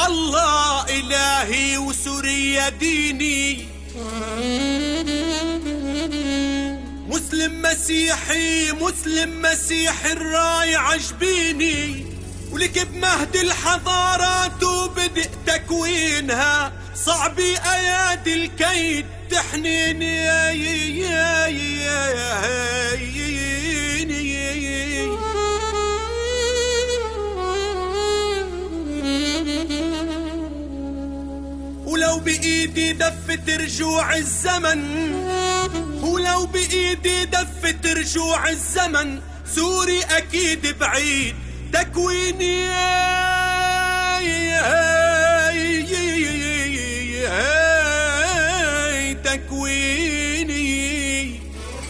الله إلهي وسوريا ديني، مسلم مسيحي مسلم مسيحي الراي عجبيني، ولك بمهد الحضارات وبدء تكوينها، صعب ايادي الكيد تحنيني. ولو بإيدي دفة رجوع الزمن، ولو بإيدي دفة رجوع الزمن، سوري أكيد بعيد تكويني. تكويني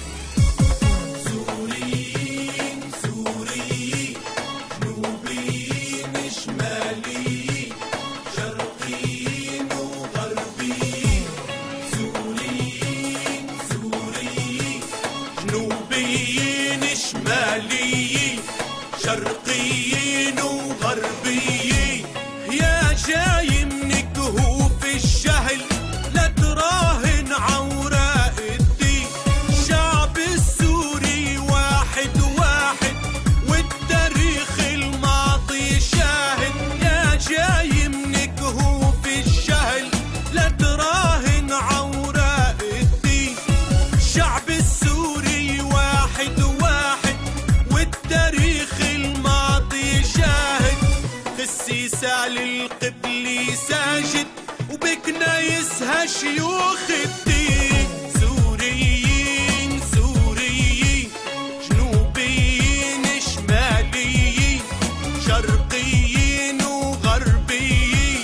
سوريين سوريين جنوبيين شماليين شرقيين وغربيين، سوريين سوريين جنوبيين شماليين شرقيين وغربيين. يا جاي من كهوف الجهل لا تراهن عوراء الدين، الشعب السوري واحد واحد والتاريخ الماضي شاهد. يا جاي من كهوف الجهل لا تراهن عوراء الدين، الشعب السوري واحد واحد والتاريخ الماضي شاهد. السيسة للقبلي ساجد وبكنايسها شيوخ الدين، سوريين سوريين جنوبيين شماليين شرقيين وغربيين.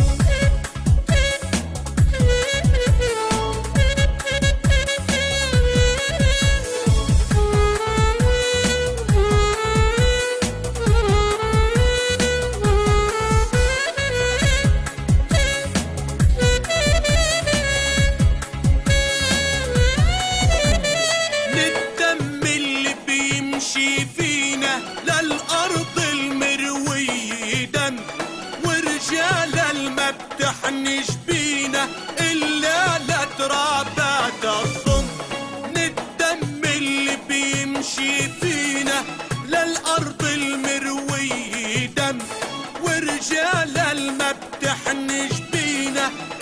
فينا للأرض المروية دم، ورجال ما بتحنش بينا إلا لترابات الظلم. الدم اللي بيمشي فينا للأرض المروية دم، ورجال ما بتحنش بينا